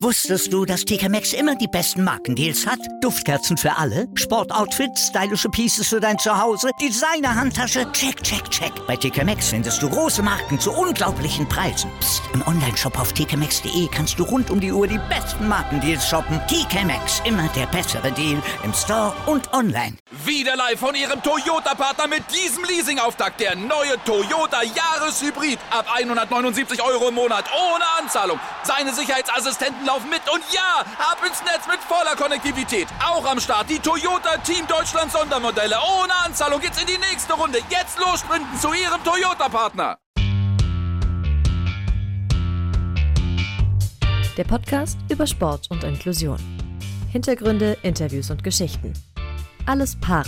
Wusstest du, dass TK Maxx immer die besten Markendeals hat? Duftkerzen für alle, Sportoutfits, stylische Pieces für dein Zuhause, Designer-Handtasche, check, check, check. Bei TK Maxx findest du große Marken zu unglaublichen Preisen. Psst. Im Onlineshop auf tkmaxx.de kannst du rund um die Uhr die besten Markendeals shoppen. TK Maxx, immer der bessere Deal im Store und online. Wieder live von Ihrem Toyota-Partner mit diesem Leasing-Auftakt. Der neue Toyota Jahreshybrid. Ab 179 € im Monat. Ohne Anzahlung. Seine Sicherheitsassistenten laufen mit. Und ja, ab ins Netz mit voller Konnektivität. Auch am Start die Toyota Team Deutschland Sondermodelle. Ohne Anzahlung geht's in die nächste Runde. Jetzt los sprinten zu Ihrem Toyota-Partner. Der Podcast über Sport und Inklusion. Hintergründe, Interviews und Geschichten. Alles Para.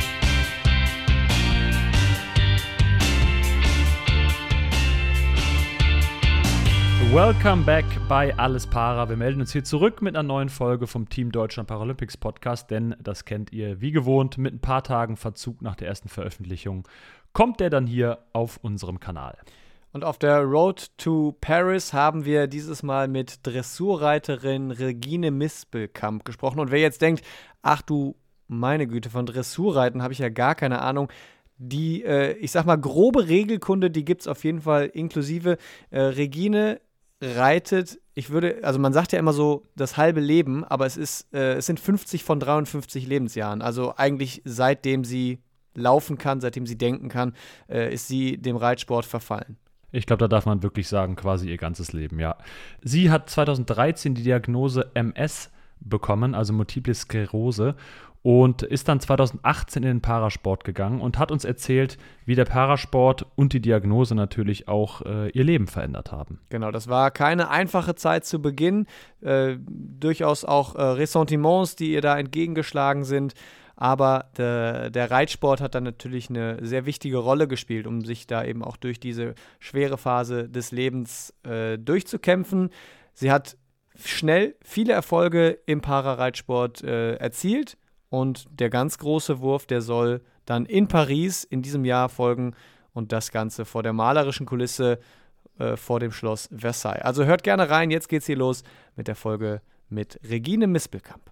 Welcome back bei Alles Para. Wir melden uns hier zurück mit einer neuen Folge vom Team Deutschland Paralympics Podcast, denn das kennt ihr wie gewohnt mit ein paar Tagen Verzug nach der ersten Veröffentlichung. Kommt der dann hier auf unserem Kanal. Und auf der Road to Paris haben wir dieses Mal mit Dressurreiterin Regine Mispelkamp gesprochen. Und wer jetzt denkt, ach du meine Güte, von Dressurreiten habe ich ja gar keine Ahnung. Die, ich sag mal, grobe Regelkunde, die gibt es auf jeden Fall inklusive. Regine reitet, also man sagt ja immer so das halbe Leben, aber es sind 50 von 53 Lebensjahren. Also eigentlich seitdem sie laufen kann, seitdem sie denken kann, ist sie dem Reitsport verfallen. Ich glaube, da darf man wirklich sagen, quasi ihr ganzes Leben, ja. Sie hat 2013 die Diagnose MS bekommen, also Multiple Sklerose, und ist dann 2018 in den Parasport gegangen und hat uns erzählt, wie der Parasport und die Diagnose natürlich auch ihr Leben verändert haben. Genau, das war keine einfache Zeit zu Beginn, durchaus auch Ressentiments, die ihr da entgegengeschlagen sind. Aber der Reitsport hat dann natürlich eine sehr wichtige Rolle gespielt, um sich da eben auch durch diese schwere Phase des Lebens durchzukämpfen. Sie hat schnell viele Erfolge im Parareitsport erzielt und der ganz große Wurf, der soll dann in Paris in diesem Jahr folgen und das Ganze vor der malerischen Kulisse vor dem Schloss Versailles. Also hört gerne rein, jetzt geht's hier los mit der Folge mit Regine Mispelkamp.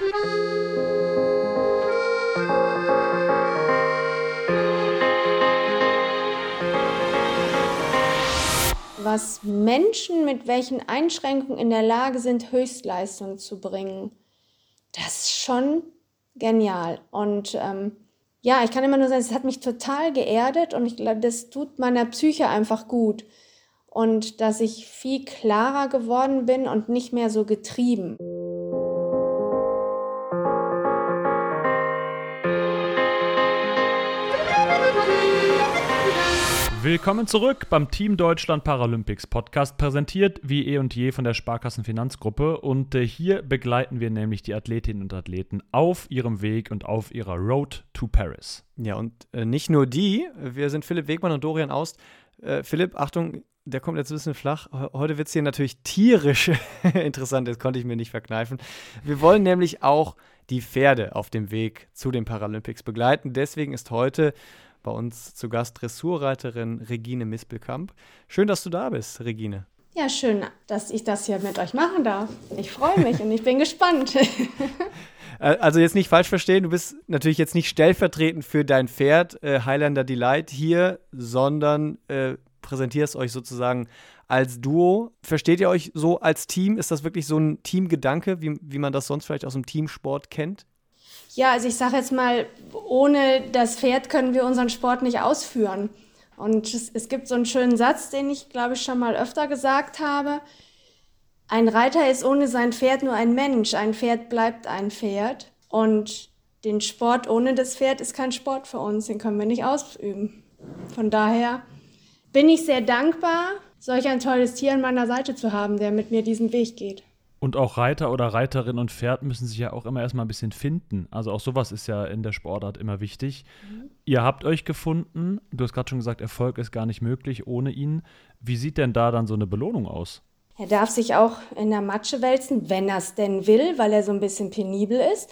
Was Menschen mit welchen Einschränkungen in der Lage sind, Höchstleistung zu bringen, das ist schon genial. Und ich kann immer nur sagen, es hat mich total geerdet und ich glaube, das tut meiner Psyche einfach gut. Und dass ich viel klarer geworden bin und nicht mehr so getrieben. Willkommen zurück beim Team Deutschland Paralympics Podcast, präsentiert wie eh und je von der Sparkassenfinanzgruppe. Und hier begleiten wir nämlich die Athletinnen und Athleten auf ihrem Weg und auf ihrer Road to Paris. Ja, und nicht nur die, wir sind Philipp Wegmann und Dorian Aust. Philipp, Achtung, der kommt jetzt ein bisschen flach. Heute wird es hier natürlich tierisch interessant, das konnte ich mir nicht verkneifen. Wir wollen nämlich auch die Pferde auf dem Weg zu den Paralympics begleiten. Deswegen ist heute bei uns zu Gast Dressurreiterin Regine Mispelkamp. Schön, dass du da bist, Regine. Ja, schön, dass ich das hier mit euch machen darf. Ich freue mich und ich bin gespannt. Also jetzt nicht falsch verstehen, du bist natürlich jetzt nicht stellvertretend für dein Pferd Highlander Delight hier, sondern präsentierst euch sozusagen als Duo. Versteht ihr euch so als Team? Ist das wirklich so ein Teamgedanke, wie man das sonst vielleicht aus dem Teamsport kennt? Ja, also ich sage jetzt mal, ohne das Pferd können wir unseren Sport nicht ausführen. Und es gibt so einen schönen Satz, den ich, glaube ich, schon mal öfter gesagt habe. Ein Reiter ist ohne sein Pferd nur ein Mensch. Ein Pferd bleibt ein Pferd. Und den Sport ohne das Pferd ist kein Sport für uns. Den können wir nicht ausüben. Von daher bin ich sehr dankbar, solch ein tolles Tier an meiner Seite zu haben, der mit mir diesen Weg geht. Und auch Reiter oder Reiterin und Pferd müssen sich ja auch immer erstmal ein bisschen finden. Also auch sowas ist ja in der Sportart immer wichtig. Ihr habt euch gefunden. Du hast gerade schon gesagt, Erfolg ist gar nicht möglich ohne ihn. Wie sieht denn da dann so eine Belohnung aus? Er darf sich auch in der Matsche wälzen, wenn er es denn will, weil er so ein bisschen penibel ist.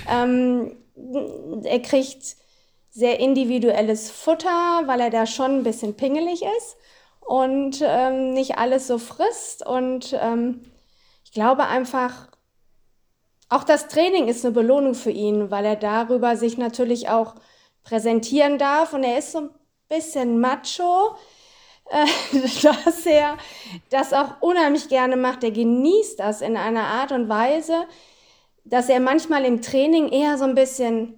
Er kriegt sehr individuelles Futter, weil er da schon ein bisschen pingelig ist und nicht alles so frisst. Und ich glaube einfach, auch das Training ist eine Belohnung für ihn, weil er darüber sich natürlich auch präsentieren darf. Und er ist so ein bisschen macho, dass er das auch unheimlich gerne macht. Er genießt das in einer Art und Weise, dass er manchmal im Training eher so ein bisschen,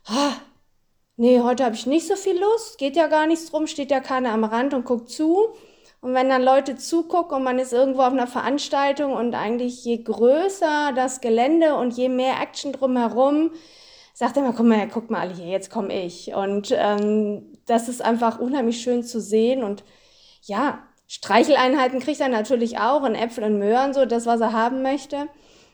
nee, heute habe ich nicht so viel Lust, geht ja gar nichts drum, steht ja keiner am Rand und guckt zu. Und wenn dann Leute zugucken und man ist irgendwo auf einer Veranstaltung und eigentlich je größer das Gelände und je mehr Action drumherum, sagt er immer, guck mal alle hier, jetzt komme ich. Und das ist einfach unheimlich schön zu sehen. Und ja, Streicheleinheiten kriegt er natürlich auch und Äpfel und Möhren, so das, was er haben möchte.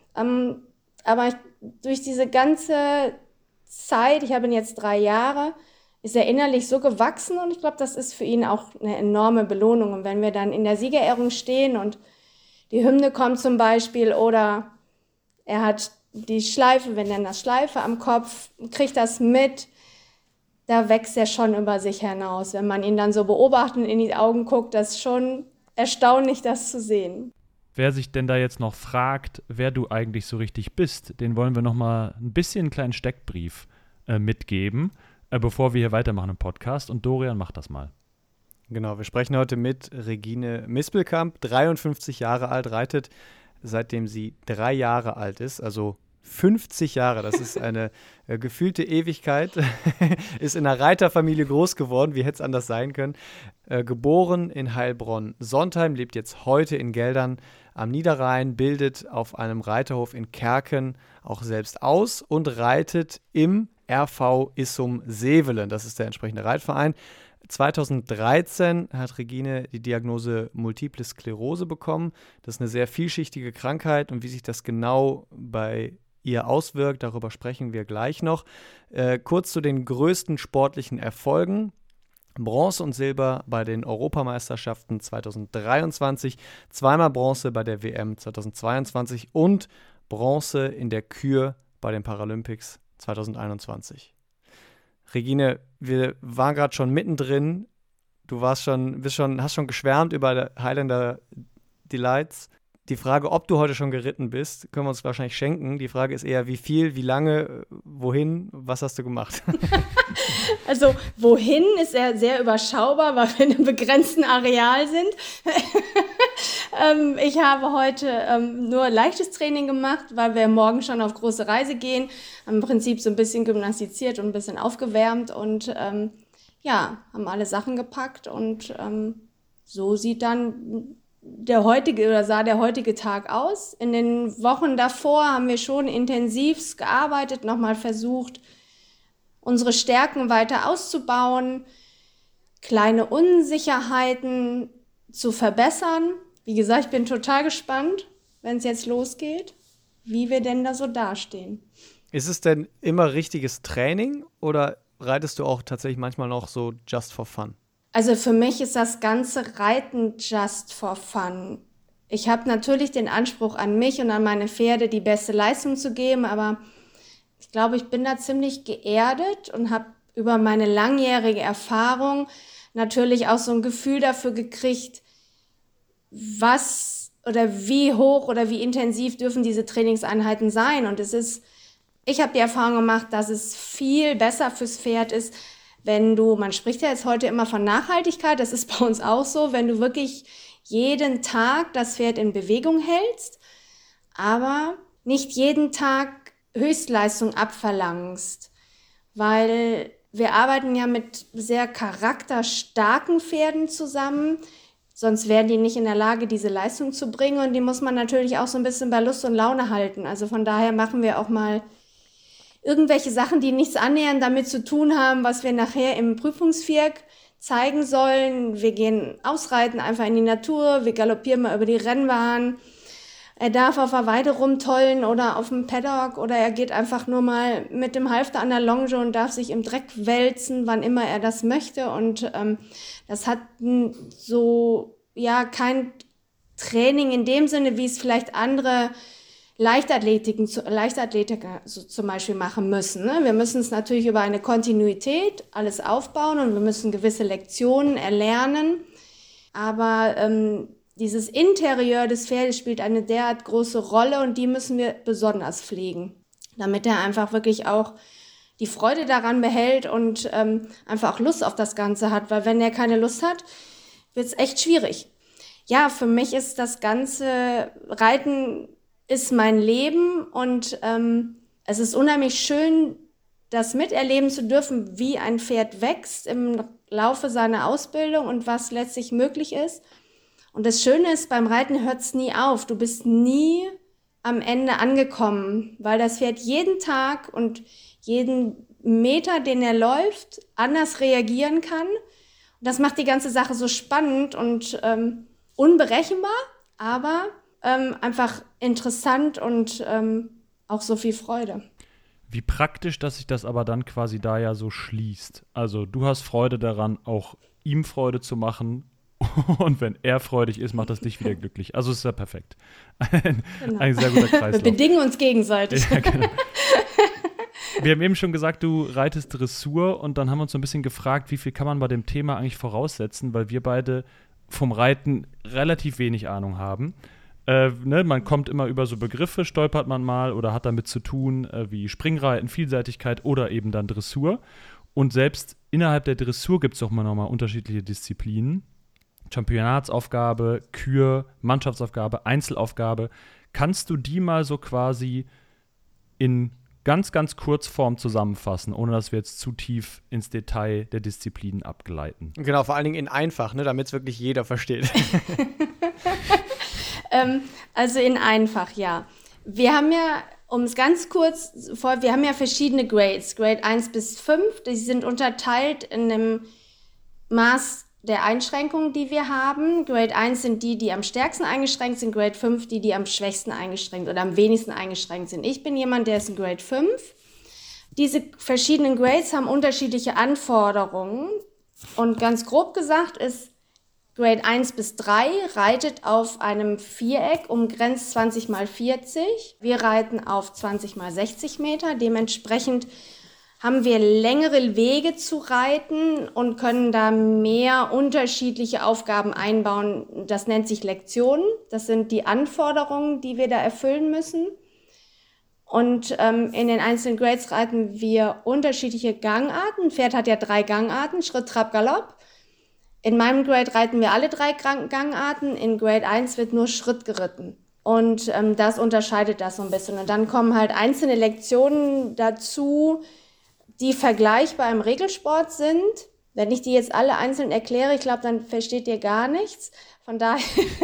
Aber durch diese ganze Zeit, ich habe ihn jetzt 3 Jahre, ist er innerlich so gewachsen und ich glaube, das ist für ihn auch eine enorme Belohnung. Und wenn wir dann in der Siegerehrung stehen und die Hymne kommt zum Beispiel oder er hat die Schleife, wir nennen das Schleife am Kopf, kriegt das mit, da wächst er schon über sich hinaus. Wenn man ihn dann so beobachtet und in die Augen guckt, das ist schon erstaunlich, das zu sehen. Wer sich denn da jetzt noch fragt, wer du eigentlich so richtig bist, den wollen wir noch mal ein bisschen einen kleinen Steckbrief mitgeben, bevor wir hier weitermachen im Podcast. Und Dorian macht das mal. Genau, wir sprechen heute mit Regine Mispelkamp, 53 Jahre alt, reitet seitdem sie 3 Jahre alt ist, also 50 Jahre, das ist eine gefühlte Ewigkeit, ist in einer Reiterfamilie groß geworden, wie hätte es anders sein können, geboren in Heilbronn-Sontheim, lebt jetzt heute in Geldern am Niederrhein, bildet auf einem Reiterhof in Kerken auch selbst aus und reitet im RV Issum Sevelen, das ist der entsprechende Reitverein. 2013 hat Regine die Diagnose Multiple Sklerose bekommen. Das ist eine sehr vielschichtige Krankheit und wie sich das genau bei ihr auswirkt, darüber sprechen wir gleich noch. Kurz zu den größten sportlichen Erfolgen. Bronze und Silber bei den Europameisterschaften 2023, zweimal Bronze bei der WM 2022 und Bronze in der Kür bei den Paralympics 2021. Regine, wir waren gerade schon mittendrin. Du hast schon geschwärmt über Highlander Delights. Die Frage, ob du heute schon geritten bist, können wir uns wahrscheinlich schenken. Die Frage ist eher, wie viel, wie lange, wohin, was hast du gemacht? Also wohin ist ja sehr überschaubar, weil wir in einem begrenzten Areal sind. Ich habe heute nur leichtes Training gemacht, weil wir morgen schon auf große Reise gehen. Im Prinzip so ein bisschen gymnastiziert und ein bisschen aufgewärmt und haben alle Sachen gepackt und so sah der heutige Tag aus. In den Wochen davor haben wir schon intensiv gearbeitet, nochmal versucht, unsere Stärken weiter auszubauen, kleine Unsicherheiten zu verbessern. Wie gesagt, ich bin total gespannt, wenn es jetzt losgeht, wie wir denn da so dastehen. Ist es denn immer richtiges Training oder reitest du auch tatsächlich manchmal noch so just for fun? Also für mich ist das ganze Reiten just for fun. Ich habe natürlich den Anspruch an mich und an meine Pferde, die beste Leistung zu geben, aber ich glaube, ich bin da ziemlich geerdet und habe über meine langjährige Erfahrung natürlich auch so ein Gefühl dafür gekriegt, was oder wie hoch oder wie intensiv dürfen diese Trainingseinheiten sein. Und ich habe die Erfahrung gemacht, dass es viel besser fürs Pferd ist, man spricht ja jetzt heute immer von Nachhaltigkeit, das ist bei uns auch so, wenn du wirklich jeden Tag das Pferd in Bewegung hältst, aber nicht jeden Tag Höchstleistung abverlangst, weil wir arbeiten ja mit sehr charakterstarken Pferden zusammen, sonst wären die nicht in der Lage, diese Leistung zu bringen und die muss man natürlich auch so ein bisschen bei Lust und Laune halten. Also von daher machen wir auch mal irgendwelche Sachen, die nichts annähernd damit zu tun haben, was wir nachher im Prüfungsvierk zeigen sollen. Wir gehen ausreiten, einfach in die Natur, wir galoppieren mal über die Rennbahn. Er darf auf der Weide rumtollen oder auf dem Paddock oder er geht einfach nur mal mit dem Halfter an der Longe und darf sich im Dreck wälzen, wann immer er das möchte. Und das hat kein Training in dem Sinne, wie es vielleicht andere Leichtathletiker so zum Beispiel machen müssen. Ne? Wir müssen es natürlich über eine Kontinuität alles aufbauen und wir müssen gewisse Lektionen erlernen. Aber dieses Interieur des Pferdes spielt eine derart große Rolle und die müssen wir besonders pflegen, damit er einfach wirklich auch die Freude daran behält und einfach auch Lust auf das Ganze hat, weil wenn er keine Lust hat, wird es echt schwierig. Ja, für mich ist das ganze Reiten ist mein Leben und es ist unheimlich schön, das miterleben zu dürfen, wie ein Pferd wächst im Laufe seiner Ausbildung und was letztlich möglich ist. Und das Schöne ist, beim Reiten hört es nie auf. Du bist nie am Ende angekommen, weil das Pferd jeden Tag und jeden Meter, den er läuft, anders reagieren kann. Und das macht die ganze Sache so spannend und unberechenbar, aber einfach interessant und auch so viel Freude. Wie praktisch, dass sich das aber dann quasi da ja so schließt. Also du hast Freude daran, auch ihm Freude zu machen. Und wenn er freudig ist, macht das dich wieder glücklich. Also ist ja perfekt. Ein sehr guter Kreislauf. Wir bedingen uns gegenseitig. Ja, genau. Wir haben eben schon gesagt, du reitest Dressur und dann haben wir uns so ein bisschen gefragt, wie viel kann man bei dem Thema eigentlich voraussetzen, weil wir beide vom Reiten relativ wenig Ahnung haben. Man kommt immer über so Begriffe, stolpert man mal oder hat damit zu tun, wie Springreiten, Vielseitigkeit oder eben dann Dressur. Und selbst innerhalb der Dressur gibt es auch mal nochmal unterschiedliche Disziplinen. Championatsaufgabe, Kür, Mannschaftsaufgabe, Einzelaufgabe. Kannst du die mal so quasi in ganz, ganz Kurzform zusammenfassen, ohne dass wir jetzt zu tief ins Detail der Disziplinen abgleiten? Genau, vor allen Dingen in einfach, ne, damit es wirklich jeder versteht. Also in einfach, ja. Wir haben ja, um es ganz kurz vor, wir haben ja verschiedene Grades, Grade 1 bis 5, die sind unterteilt in dem Maß der Einschränkungen, die wir haben. Grade 1 sind die, die am stärksten eingeschränkt sind, Grade 5 die, die am schwächsten eingeschränkt oder am wenigsten eingeschränkt sind. Ich bin jemand, der ist in Grade 5. Diese verschiedenen Grades haben unterschiedliche Anforderungen und ganz grob gesagt ist Grade 1 bis 3 reitet auf einem Viereck umgrenzt 20 mal 40. Wir reiten auf 20 mal 60 Meter. Dementsprechend haben wir längere Wege zu reiten und können da mehr unterschiedliche Aufgaben einbauen. Das nennt sich Lektionen. Das sind die Anforderungen, die wir da erfüllen müssen. Und in den einzelnen Grades reiten wir unterschiedliche Gangarten. Ein Pferd hat ja 3 Gangarten, Schritt, Trab, Galopp. In meinem Grade reiten wir alle 3 Gangarten. In Grade 1 wird nur Schritt geritten. Und das unterscheidet das so ein bisschen. Und dann kommen halt einzelne Lektionen dazu, die vergleichbar im Regelsport sind. Wenn ich die jetzt alle einzeln erkläre, ich glaube, dann versteht ihr gar nichts. Von daher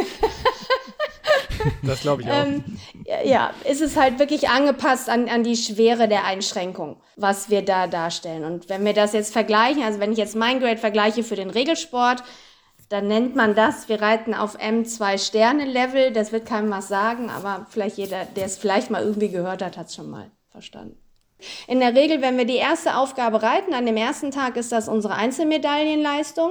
das glaube ich auch. Ja, ist es halt wirklich angepasst an die Schwere der Einschränkung, was wir da darstellen. Und wenn wir das jetzt vergleichen, also wenn ich jetzt mein Grade vergleiche für den Regelsport, dann nennt man das, wir reiten auf M2-Sterne-Level. Das wird keinem was sagen, aber vielleicht jeder, der es vielleicht mal irgendwie gehört hat, hat es schon mal verstanden. In der Regel, wenn wir die erste Aufgabe reiten, an dem ersten Tag ist das unsere Einzelmedaillenleistung.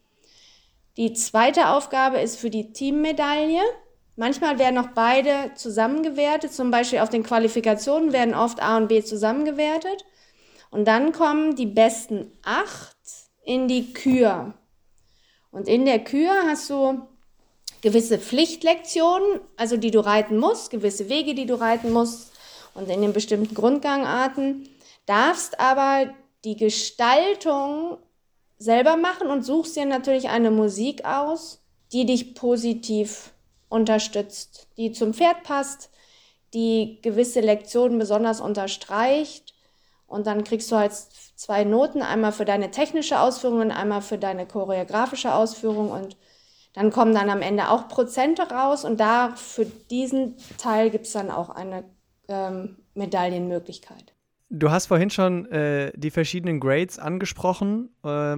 Die zweite Aufgabe ist für die Teammedaille. Manchmal werden auch beide zusammengewertet, zum Beispiel auf den Qualifikationen werden oft A und B zusammengewertet. Und dann kommen die besten 8 in die Kür. Und in der Kür hast du gewisse Pflichtlektionen, also die du reiten musst, gewisse Wege, die du reiten musst und in den bestimmten Grundgangarten. Darfst aber die Gestaltung selber machen und suchst dir natürlich eine Musik aus, die dich positiv unterstützt, die zum Pferd passt, die gewisse Lektionen besonders unterstreicht und dann kriegst du halt 2 Noten, einmal für deine technische Ausführung und einmal für deine choreografische Ausführung und dann kommen dann am Ende auch Prozente raus und da für diesen Teil gibt es dann auch eine Medaillenmöglichkeit. Du hast vorhin schon die verschiedenen Grades angesprochen.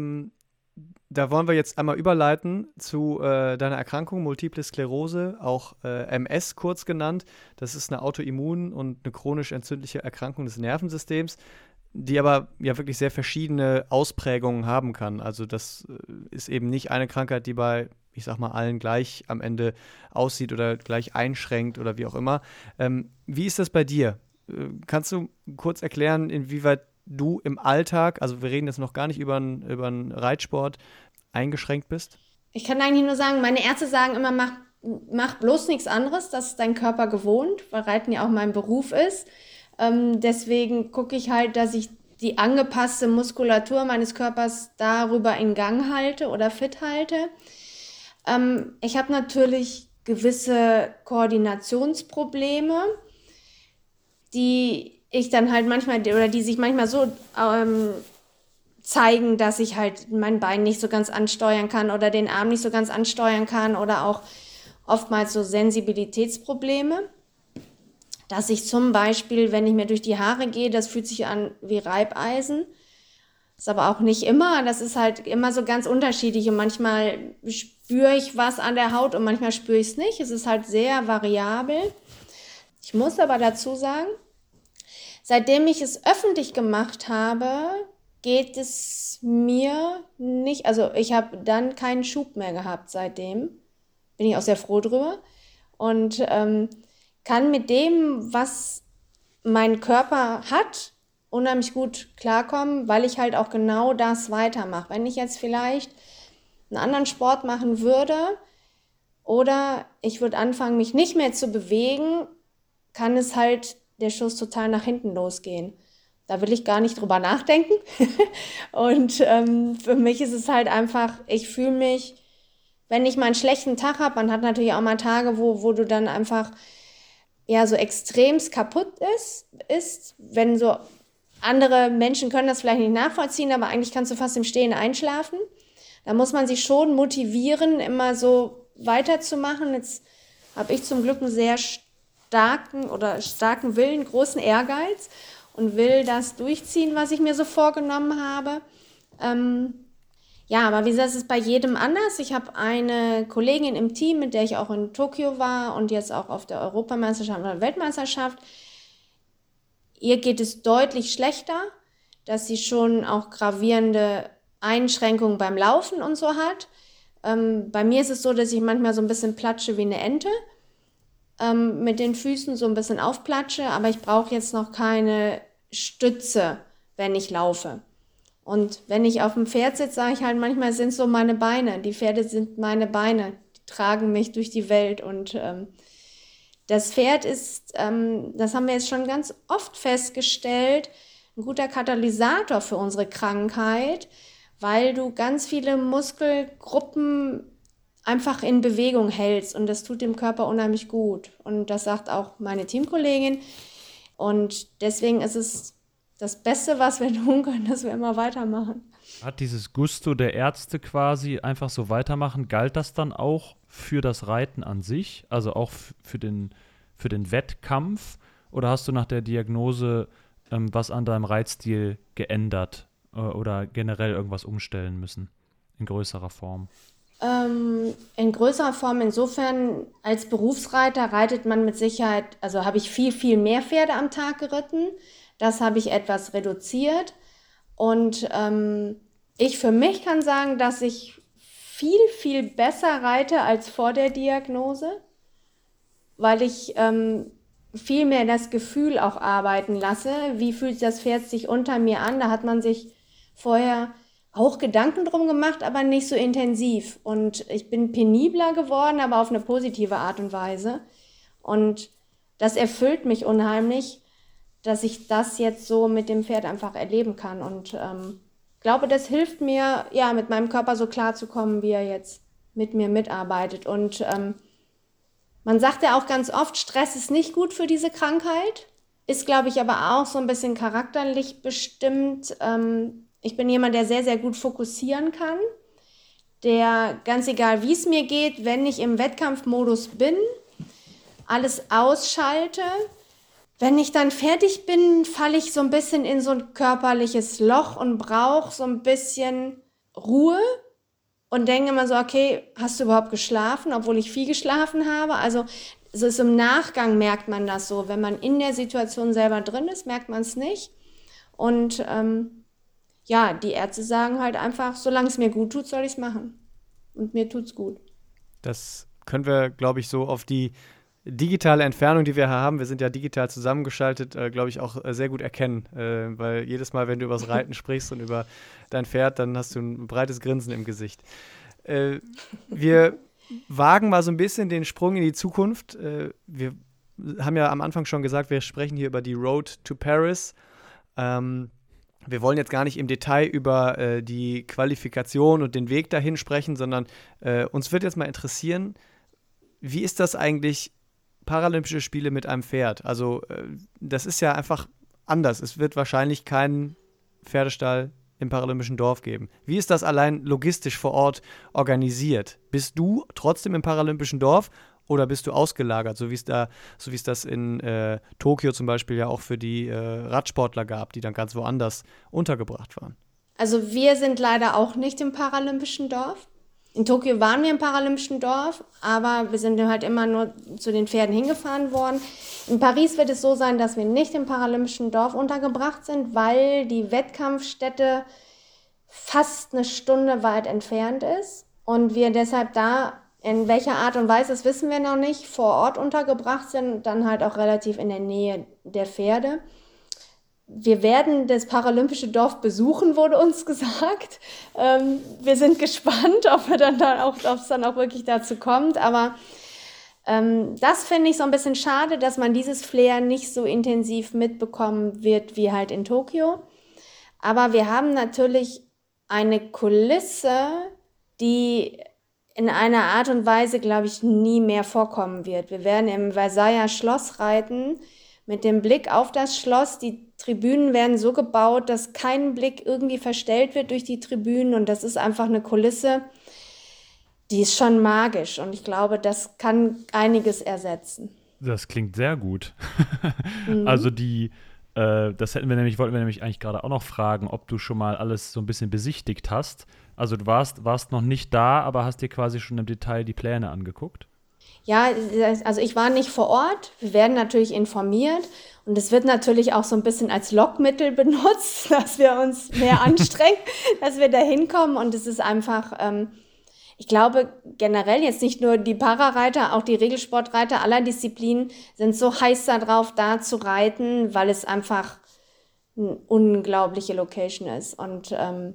Da wollen wir jetzt einmal überleiten zu deiner Erkrankung, Multiple Sklerose, auch MS kurz genannt. Das ist eine autoimmun und eine chronisch entzündliche Erkrankung des Nervensystems, die aber ja wirklich sehr verschiedene Ausprägungen haben kann. Also das ist eben nicht eine Krankheit, die bei, ich sag mal, allen gleich am Ende aussieht oder gleich einschränkt oder wie auch immer. Wie ist das bei dir? Kannst du kurz erklären, inwieweit du im Alltag, also wir reden jetzt noch gar nicht über einen Reitsport, eingeschränkt bist? Ich kann eigentlich nur sagen, meine Ärzte sagen immer, mach mach bloß nichts anderes, das ist dein Körper gewohnt, weil Reiten ja auch mein Beruf ist. Deswegen gucke ich halt, dass ich die angepasste Muskulatur meines Körpers darüber in Gang halte oder fit halte. Ich habe natürlich gewisse Koordinationsprobleme, die ich dann halt manchmal, oder die sich manchmal so zeigen, dass ich halt mein Bein nicht so ganz ansteuern kann oder den Arm nicht so ganz ansteuern kann oder auch oftmals so Sensibilitätsprobleme. Dass ich zum Beispiel, wenn ich mir durch die Haare gehe, das fühlt sich an wie Reibeisen. Ist aber auch nicht immer. Das ist halt immer so ganz unterschiedlich. Und manchmal spüre ich was an der Haut und manchmal spüre ich es nicht. Es ist halt sehr variabel. Ich muss aber dazu sagen, seitdem ich es öffentlich gemacht habe, geht es mir nicht. Also ich habe dann keinen Schub mehr gehabt seitdem. Bin ich auch sehr froh drüber. Und kann mit dem, was mein Körper hat, unheimlich gut klarkommen, weil ich halt auch genau das weitermache. Wenn ich jetzt vielleicht einen anderen Sport machen würde oder ich würde anfangen, mich nicht mehr zu bewegen, kann es halt der Schuss total nach hinten losgehen. Da will ich gar nicht drüber nachdenken. Und für mich ist es halt einfach, ich fühle mich, wenn ich mal einen schlechten Tag habe, man hat natürlich auch mal Tage, wo du dann einfach ja so extremst kaputt ist, wenn so andere Menschen können das vielleicht nicht nachvollziehen, aber eigentlich kannst du fast im Stehen einschlafen. Da muss man sich schon motivieren, immer so weiterzumachen. Jetzt habe ich zum Glück einen sehr starken Willen, großen Ehrgeiz und will das durchziehen, was ich mir so vorgenommen habe. Ja, aber wie gesagt, es ist bei jedem anders. Ich habe eine Kollegin im Team, mit der ich auch in Tokio war und jetzt auch auf der Europameisterschaft oder Weltmeisterschaft. Ihr geht es deutlich schlechter, dass sie schon auch gravierende Einschränkungen beim Laufen und so hat. Bei mir ist es so, dass ich manchmal so ein bisschen platsche wie eine Ente, mit den Füßen so ein bisschen aufplatsche, aber ich brauche jetzt noch keine Stütze, wenn ich laufe. Und wenn ich auf dem Pferd sitze, sage ich halt, manchmal sind es so meine Beine. Die Pferde sind meine Beine, die tragen mich durch die Welt. Und das Pferd ist, das haben wir jetzt schon ganz oft festgestellt, ein guter Katalysator für unsere Krankheit, weil du ganz viele Muskelgruppen einfach in Bewegung hältst. Und das tut dem Körper unheimlich gut. Und das sagt auch meine Teamkollegin. Und deswegen ist es das Beste, was wir tun können, dass wir immer weitermachen. Hat dieses Gusto der Ärzte quasi einfach so weitermachen, galt das dann auch für das Reiten an sich, also auch für den Wettkampf? Oder hast du nach der Diagnose was an deinem Reitstil geändert oder generell irgendwas umstellen müssen in größerer Form? In größerer Form insofern, als Berufsreiter reitet man mit Sicherheit, also habe ich viel, viel mehr Pferde am Tag geritten. Das habe ich etwas reduziert und ich für mich kann sagen, dass ich viel, viel besser reite als vor der Diagnose, weil ich viel mehr das Gefühl auch arbeiten lasse. Wie fühlt das Pferd sich unter mir an? Da hat man sich vorher auch Gedanken drum gemacht, aber nicht so intensiv. Und ich bin penibler geworden, aber auf eine positive Art und Weise. Und das erfüllt mich unheimlich, dass ich das jetzt so mit dem Pferd einfach erleben kann. Und glaube, das hilft mir, ja, mit meinem Körper so klarzukommen, wie er jetzt mit mir mitarbeitet. Und man sagt ja auch ganz oft, Stress ist nicht gut für diese Krankheit. Ist, glaube ich, aber auch so ein bisschen charakterlich bestimmt. Ich bin jemand, der sehr, sehr gut fokussieren kann. Der, ganz egal wie es mir geht, wenn ich im Wettkampfmodus bin, alles ausschalte. Wenn ich dann fertig bin, falle ich so ein bisschen in so ein körperliches Loch und brauche so ein bisschen Ruhe und denke immer so, okay, hast du überhaupt geschlafen, obwohl ich viel geschlafen habe? Also so ist im Nachgang merkt man das so. Wenn man in der Situation selber drin ist, merkt man es nicht. Und ja, die Ärzte sagen halt einfach, solange es mir gut tut, soll ich es machen. Und mir tut's gut. Das können wir, glaube ich, so auf die digitale Entfernung, die wir haben, wir sind ja digital zusammengeschaltet, glaube ich, auch sehr gut erkennen. Weil jedes Mal, wenn du über das Reiten sprichst und über dein Pferd, dann hast du ein breites Grinsen im Gesicht. Wir wagen mal so ein bisschen den Sprung in die Zukunft. Wir haben ja am Anfang schon gesagt, wir sprechen hier über die Road to Paris. Wir wollen jetzt gar nicht im Detail über die Qualifikation und den Weg dahin sprechen, sondern uns wird jetzt mal interessieren, wie ist das eigentlich, Paralympische Spiele mit einem Pferd? Also das ist ja einfach anders. Es wird wahrscheinlich keinen Pferdestall im Paralympischen Dorf geben. Wie ist das allein logistisch vor Ort organisiert? Bist du trotzdem im Paralympischen Dorf oder bist du ausgelagert, so wie es das in Tokio zum Beispiel ja auch für die Radsportler gab, die dann ganz woanders untergebracht waren? Also wir sind leider auch nicht im Paralympischen Dorf. In Tokio waren wir im Paralympischen Dorf, aber wir sind halt immer nur zu den Pferden hingefahren worden. In Paris wird es so sein, dass wir nicht im Paralympischen Dorf untergebracht sind, weil die Wettkampfstätte fast eine Stunde weit entfernt ist und wir deshalb da, in welcher Art und Weise, das wissen wir noch nicht, vor Ort untergebracht sind und dann halt auch relativ in der Nähe der Pferde. Wir werden das Paralympische Dorf besuchen, wurde uns gesagt. Wir sind gespannt, ob es dann auch wirklich dazu kommt. Aber das finde ich so ein bisschen schade, dass man dieses Flair nicht so intensiv mitbekommen wird wie halt in Tokio. Aber wir haben natürlich eine Kulisse, die in einer Art und Weise, glaube ich, nie mehr vorkommen wird. Wir werden im Versailler Schloss reiten, mit dem Blick auf das Schloss. Die Tribünen werden so gebaut, dass kein Blick irgendwie verstellt wird durch die Tribünen. Und das ist einfach eine Kulisse, die ist schon magisch. Und ich glaube, das kann einiges ersetzen. Das klingt sehr gut. Also das wollten wir nämlich eigentlich gerade auch noch fragen, ob du schon mal alles so ein bisschen besichtigt hast. Also du warst noch nicht da, aber hast dir quasi schon im Detail die Pläne angeguckt? Ja, also ich war nicht vor Ort. Wir werden natürlich informiert und es wird natürlich auch so ein bisschen als Lockmittel benutzt, dass wir uns mehr anstrengen, dass wir da hinkommen. Und es ist einfach, ich glaube generell jetzt nicht nur die Parareiter, auch die Regelsportreiter aller Disziplinen sind so heiß darauf, da zu reiten, weil es einfach eine unglaubliche Location ist. Und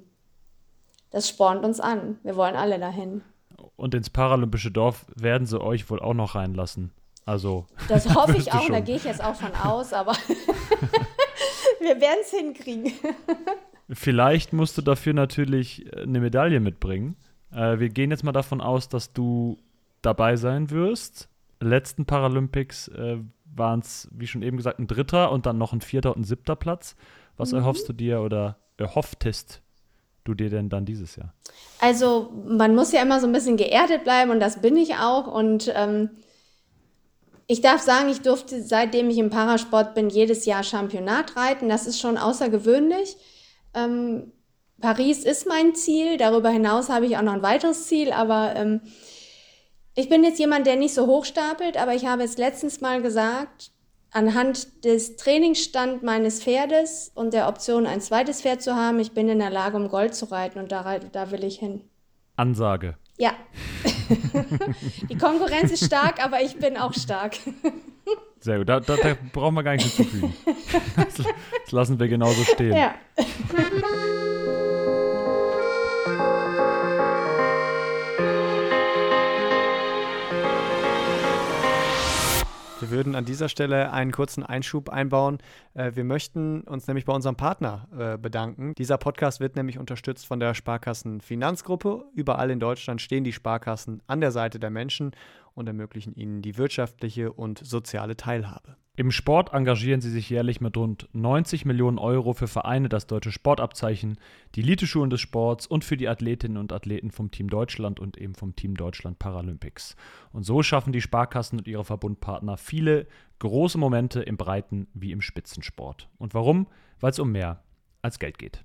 das spornt uns an. Wir wollen alle dahin. Und ins Paralympische Dorf werden sie euch wohl auch noch reinlassen. Also, das hoffe ich auch, da gehe ich jetzt auch von aus, aber wir werden es hinkriegen. Vielleicht musst du dafür natürlich eine Medaille mitbringen. Wir gehen jetzt mal davon aus, dass du dabei sein wirst. Letzten Paralympics waren es, wie schon eben gesagt, ein 3. und dann noch ein 4. und ein 7. Platz. Was erhoffst du dir oder erhofftest du dir denn dann dieses Jahr? Also man muss ja immer so ein bisschen geerdet bleiben und das bin ich auch und ich darf sagen, ich durfte, seitdem ich im Parasport bin, jedes Jahr Championat reiten. Das ist schon außergewöhnlich. Paris ist mein Ziel, darüber hinaus habe ich auch noch ein weiteres Ziel, aber ich bin jetzt jemand, der nicht so hoch stapelt, aber ich habe es letztens mal gesagt, anhand des Trainingsstand meines Pferdes und der Option, ein zweites Pferd zu haben, ich bin in der Lage, um Gold zu reiten und da will ich hin. Ansage. Ja. Die Konkurrenz ist stark, aber ich bin auch stark. Sehr gut, da brauchen wir gar nicht hinzufügen. Das lassen wir genauso stehen. Ja. Wir würden an dieser Stelle einen kurzen Einschub einbauen. Wir möchten uns nämlich bei unserem Partner bedanken. Dieser Podcast wird nämlich unterstützt von der Sparkassen-Finanzgruppe. Überall in Deutschland stehen die Sparkassen an der Seite der Menschen und ermöglichen ihnen die wirtschaftliche und soziale Teilhabe. Im Sport engagieren sie sich jährlich mit rund 90 Millionen Euro für Vereine, das deutsche Sportabzeichen, die Eliteschulen des Sports und für die Athletinnen und Athleten vom Team Deutschland und eben vom Team Deutschland Paralympics. Und so schaffen die Sparkassen und ihre Verbundpartner viele große Momente im Breiten- wie im Spitzensport. Und warum? Weil es um mehr als Geld geht.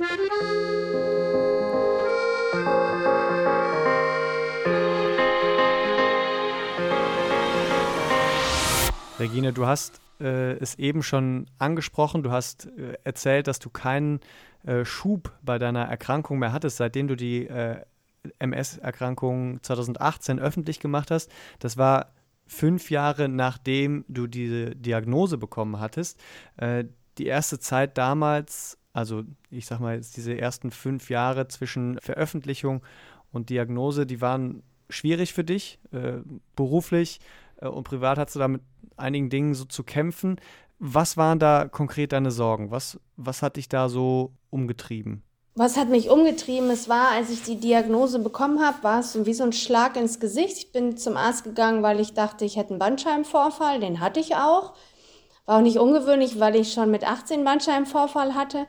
Regine, du hast es eben schon angesprochen. Du hast erzählt, dass du keinen Schub bei deiner Erkrankung mehr hattest, seitdem du die MS-Erkrankung 2018 öffentlich gemacht hast. Das war 5 Jahre, nachdem du diese Diagnose bekommen hattest. Die erste Zeit damals, also ich sag mal jetzt diese ersten 5 Jahre zwischen Veröffentlichung und Diagnose, die waren schwierig für dich, beruflich und privat hast du da mit einigen Dingen so zu kämpfen. Was waren da konkret deine Sorgen? Was hat dich da so umgetrieben? Was hat mich umgetrieben? Es war, als ich die Diagnose bekommen habe, war es wie so ein Schlag ins Gesicht. Ich bin zum Arzt gegangen, weil ich dachte, ich hätte einen Bandscheibenvorfall. Den hatte ich auch. War auch nicht ungewöhnlich, weil ich schon mit 18 Bandscheibenvorfall hatte.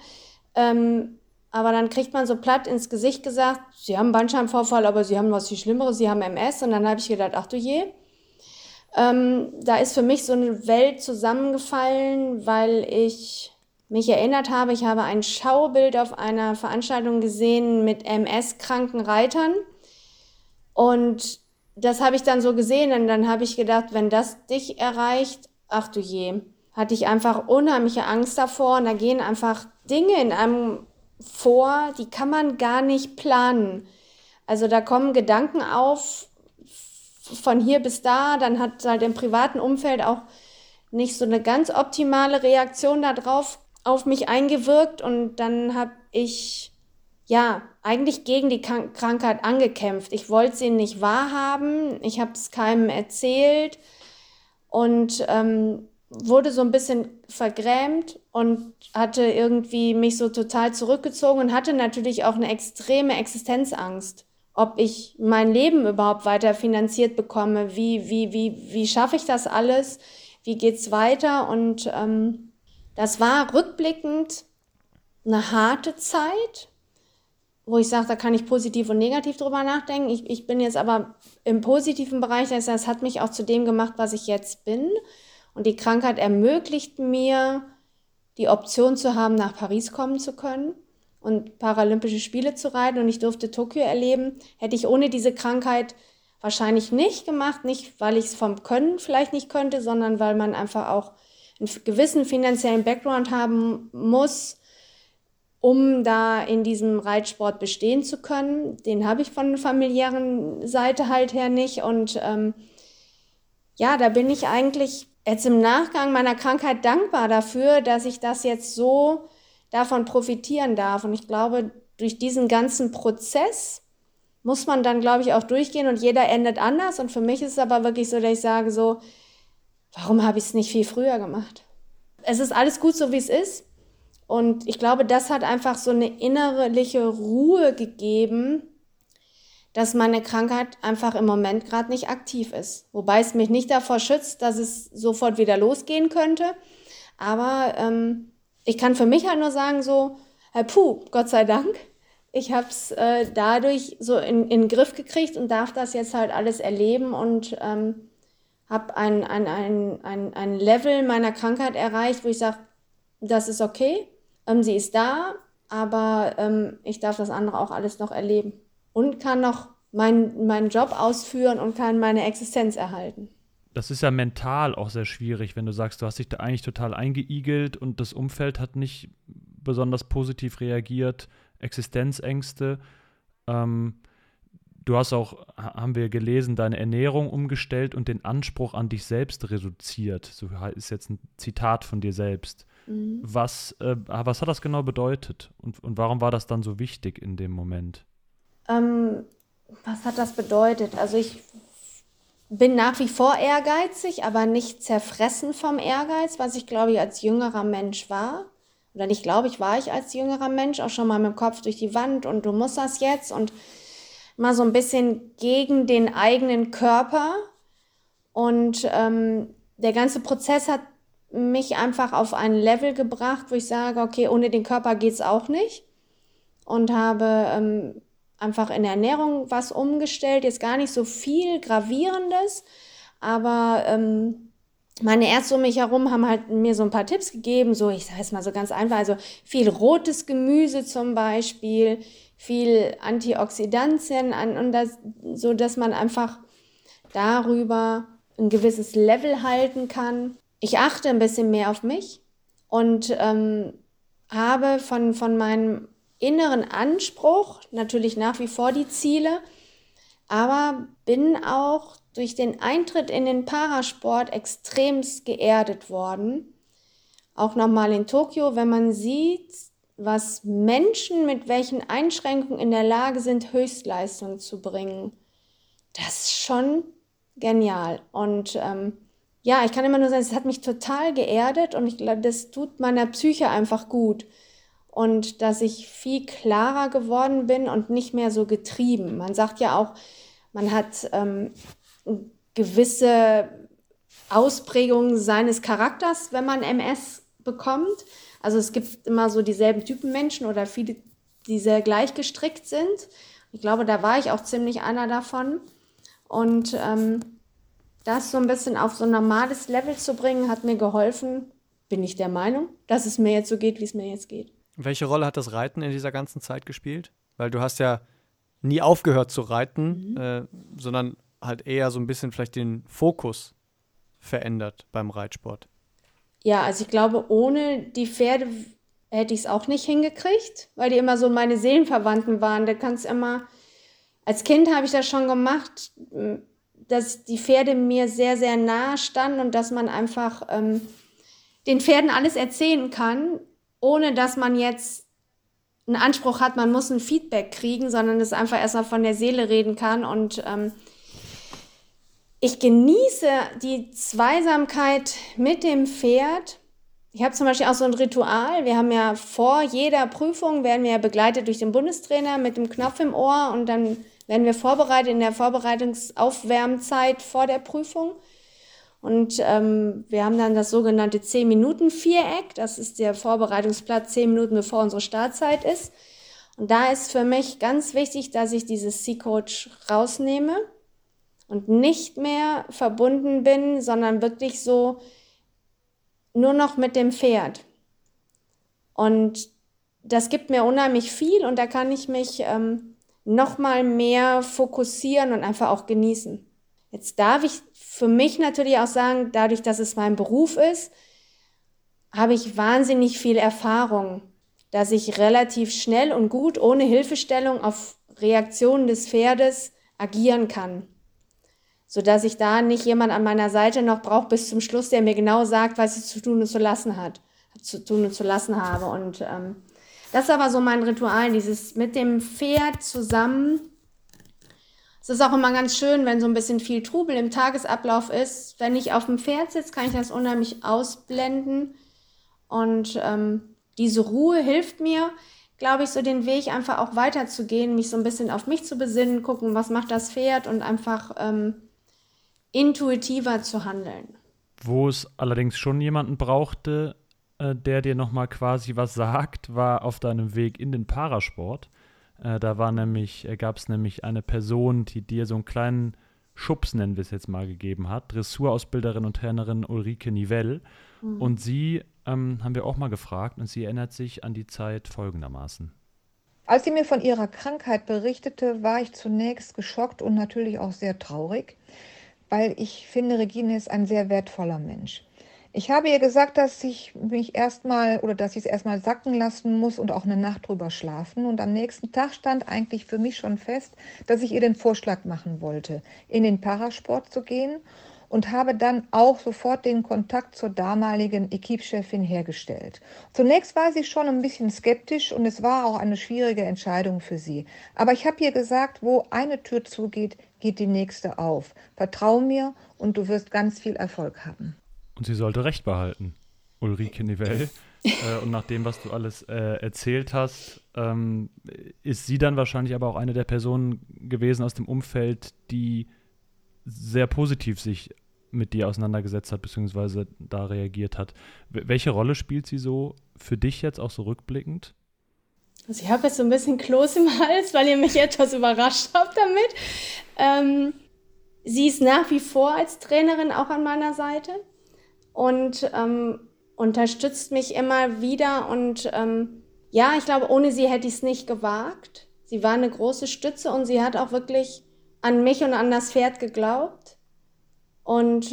Aber dann kriegt man so platt ins Gesicht gesagt, Sie haben einen Bandscheibenvorfall, aber Sie haben was viel Schlimmeres, Sie haben MS. Und dann habe ich gedacht, ach du je. Da ist für mich so eine Welt zusammengefallen, weil ich mich erinnert habe, ich habe ein Schaubild auf einer Veranstaltung gesehen mit MS-kranken Reitern. Und das habe ich dann so gesehen und dann habe ich gedacht, wenn das dich erreicht, ach du je, hatte ich einfach unheimliche Angst davor. Und da gehen einfach Dinge in einem vor, die kann man gar nicht planen. Also da kommen Gedanken auf, von hier bis da, dann hat halt im privaten Umfeld auch nicht so eine ganz optimale Reaktion darauf auf mich eingewirkt und dann habe ich eigentlich gegen die Krankheit angekämpft. Ich wollte sie nicht wahrhaben, ich habe es keinem erzählt und wurde so ein bisschen vergrämt und hatte irgendwie mich so total zurückgezogen und hatte natürlich auch eine extreme Existenzangst. Ob ich mein Leben überhaupt weiter finanziert bekomme, wie schaffe ich das alles, wie geht's weiter? Und das war rückblickend eine harte Zeit, wo ich sage, da kann ich positiv und negativ drüber nachdenken. Ich bin jetzt aber im positiven Bereich, das hat mich auch zu dem gemacht, was ich jetzt bin. Und die Krankheit ermöglicht mir, die Option zu haben, nach Paris kommen zu können und Paralympische Spiele zu reiten. Und ich durfte Tokio erleben. Hätte ich ohne diese Krankheit wahrscheinlich nicht gemacht. Nicht, weil ich es vom Können vielleicht nicht könnte, sondern weil man einfach auch einen gewissen finanziellen Background haben muss, um da in diesem Reitsport bestehen zu können. Den habe ich von der familiären Seite halt her nicht. Und da bin ich eigentlich jetzt im Nachgang meiner Krankheit dankbar dafür, dass ich das jetzt so davon profitieren darf. Und ich glaube, durch diesen ganzen Prozess muss man dann, glaube ich, auch durchgehen und jeder endet anders. Und für mich ist es aber wirklich so, dass ich sage so, warum habe ich es nicht viel früher gemacht? Es ist alles gut, so wie es ist. Und ich glaube, das hat einfach so eine innerliche Ruhe gegeben, dass meine Krankheit einfach im Moment gerade nicht aktiv ist. Wobei es mich nicht davor schützt, dass es sofort wieder losgehen könnte. Aber ich kann für mich halt nur sagen so, Gott sei Dank, ich habe es dadurch so in den Griff gekriegt und darf das jetzt halt alles erleben und habe ein Level meiner Krankheit erreicht, wo ich sage, das ist okay, sie ist da, aber ich darf das andere auch alles noch erleben und kann noch meinen Job ausführen und kann meine Existenz erhalten. Das ist ja mental auch sehr schwierig, wenn du sagst, du hast dich da eigentlich total eingeigelt und das Umfeld hat nicht besonders positiv reagiert, Existenzängste. Du hast auch, haben wir gelesen, deine Ernährung umgestellt und den Anspruch an dich selbst reduziert. So ist jetzt ein Zitat von dir selbst. Mhm. Was hat das genau bedeutet und warum war das dann so wichtig in dem Moment? Was hat das bedeutet? Also ich bin nach wie vor ehrgeizig, aber nicht zerfressen vom Ehrgeiz, was ich, glaube ich, als jüngerer Mensch war. Oder nicht, glaube ich, war ich als jüngerer Mensch auch schon mal mit dem Kopf durch die Wand und du musst das jetzt und mal so ein bisschen gegen den eigenen Körper. Und der ganze Prozess hat mich einfach auf ein Level gebracht, wo ich sage, okay, ohne den Körper geht's auch nicht. Und habe einfach in der Ernährung was umgestellt, jetzt gar nicht so viel Gravierendes, aber meine Ärzte um mich herum haben halt mir so ein paar Tipps gegeben, so ich sage es mal so ganz einfach, also viel rotes Gemüse zum Beispiel, viel Antioxidantien und das, so dass man einfach darüber ein gewisses Level halten kann. Ich achte ein bisschen mehr auf mich und habe von meinem inneren Anspruch natürlich nach wie vor die Ziele, aber bin auch durch den Eintritt in den Parasport extremst geerdet worden. Auch nochmal in Tokio, wenn man sieht, was Menschen mit welchen Einschränkungen in der Lage sind, Höchstleistungen zu bringen. das ist schon genial. Und ja, ich kann immer nur sagen, es hat mich total geerdet und ich glaube, das tut meiner Psyche einfach gut. Und dass ich viel klarer geworden bin und nicht mehr so getrieben. Man sagt ja auch, man hat gewisse Ausprägungen seines Charakters, wenn man MS bekommt. Also es gibt immer so dieselben Typen Menschen oder viele, die sehr gleich gestrickt sind. Ich glaube, da war ich auch ziemlich einer davon. Und das so ein bisschen auf so ein normales Level zu bringen, hat mir geholfen, bin ich der Meinung, dass es mir jetzt so geht, wie es mir jetzt geht. Welche Rolle hat das Reiten in dieser ganzen Zeit gespielt? Weil du hast ja nie aufgehört zu reiten, sondern halt eher so ein bisschen vielleicht den Fokus verändert beim Reitsport. Ja, also ich glaube, ohne die Pferde hätte ich es auch nicht hingekriegt, weil die immer so meine Seelenverwandten waren. Da kannst immer, als Kind habe ich das schon gemacht, dass die Pferde mir sehr, sehr nahe standen und dass man einfach den Pferden alles erzählen kann, ohne dass man jetzt einen Anspruch hat, man muss ein Feedback kriegen, sondern es einfach erstmal von der Seele reden kann. Und ich genieße die Zweisamkeit mit dem Pferd. Ich habe zum Beispiel auch so ein Ritual. Wir haben ja vor jeder Prüfung, werden wir ja begleitet durch den Bundestrainer mit dem Knopf im Ohr und dann werden wir vorbereitet in der Vorbereitungsaufwärmzeit vor der Prüfung. Und wir haben dann das sogenannte 10-Minuten-Viereck. Das ist der Vorbereitungsplatz 10 Minuten, bevor unsere Startzeit ist. Und da ist für mich ganz wichtig, dass ich dieses C-Coach rausnehme und nicht mehr verbunden bin, sondern wirklich so nur noch mit dem Pferd. Und das gibt mir unheimlich viel und da kann ich mich noch mal mehr fokussieren und einfach auch genießen. Jetzt darf ich für mich natürlich auch sagen, dadurch, dass es mein Beruf ist, habe ich wahnsinnig viel Erfahrung, dass ich relativ schnell und gut ohne Hilfestellung auf Reaktionen des Pferdes agieren kann, sodass ich da nicht jemand an meiner Seite noch brauche bis zum Schluss, der mir genau sagt, was ich zu tun und zu lassen habe. Und das ist aber so mein Ritual, dieses mit dem Pferd zusammen. Es ist auch immer ganz schön, wenn so ein bisschen viel Trubel im Tagesablauf ist. Wenn ich auf dem Pferd sitze, kann ich das unheimlich ausblenden. Und diese Ruhe hilft mir, glaube ich, so den Weg einfach auch weiterzugehen, mich so ein bisschen auf mich zu besinnen, gucken, was macht das Pferd und einfach intuitiver zu handeln. Wo es allerdings schon jemanden brauchte, der dir nochmal quasi was sagt, war auf deinem Weg in den Parasport. Da gab es nämlich eine Person, die dir so einen kleinen Schubs, nennen wir es jetzt mal, gegeben hat. Dressurausbilderin und Trainerin Ulrike Nivelle. Und sie haben wir auch mal gefragt und sie erinnert sich an die Zeit folgendermaßen. Als sie mir von ihrer Krankheit berichtete, war ich zunächst geschockt und natürlich auch sehr traurig, weil ich finde, Regine ist ein sehr wertvoller Mensch. Ich habe ihr gesagt, dass ich es erstmal sacken lassen muss und auch eine Nacht drüber schlafen. Und am nächsten Tag stand eigentlich für mich schon fest, dass ich ihr den Vorschlag machen wollte, in den Parasport zu gehen und habe dann auch sofort den Kontakt zur damaligen Equipe-Chefin hergestellt. Zunächst war sie schon ein bisschen skeptisch und es war auch eine schwierige Entscheidung für sie. Aber ich habe ihr gesagt, wo eine Tür zugeht, geht die nächste auf. Vertrau mir und du wirst ganz viel Erfolg haben. Und sie sollte Recht behalten, Ulrike Nivelle. Und nach dem, was du alles erzählt hast, ist sie dann wahrscheinlich aber auch eine der Personen gewesen aus dem Umfeld, die sehr positiv sich mit dir auseinandergesetzt hat, beziehungsweise da reagiert hat. Welche Rolle spielt sie so für dich jetzt auch so rückblickend? Also ich habe jetzt so ein bisschen Kloß im Hals, weil ihr mich etwas überrascht habt damit. Sie ist nach wie vor als Trainerin auch an meiner Seite und unterstützt mich immer wieder. Und ja, ich glaube, ohne sie hätte ich es nicht gewagt. Sie war eine große Stütze und sie hat auch wirklich an mich und an das Pferd geglaubt. Und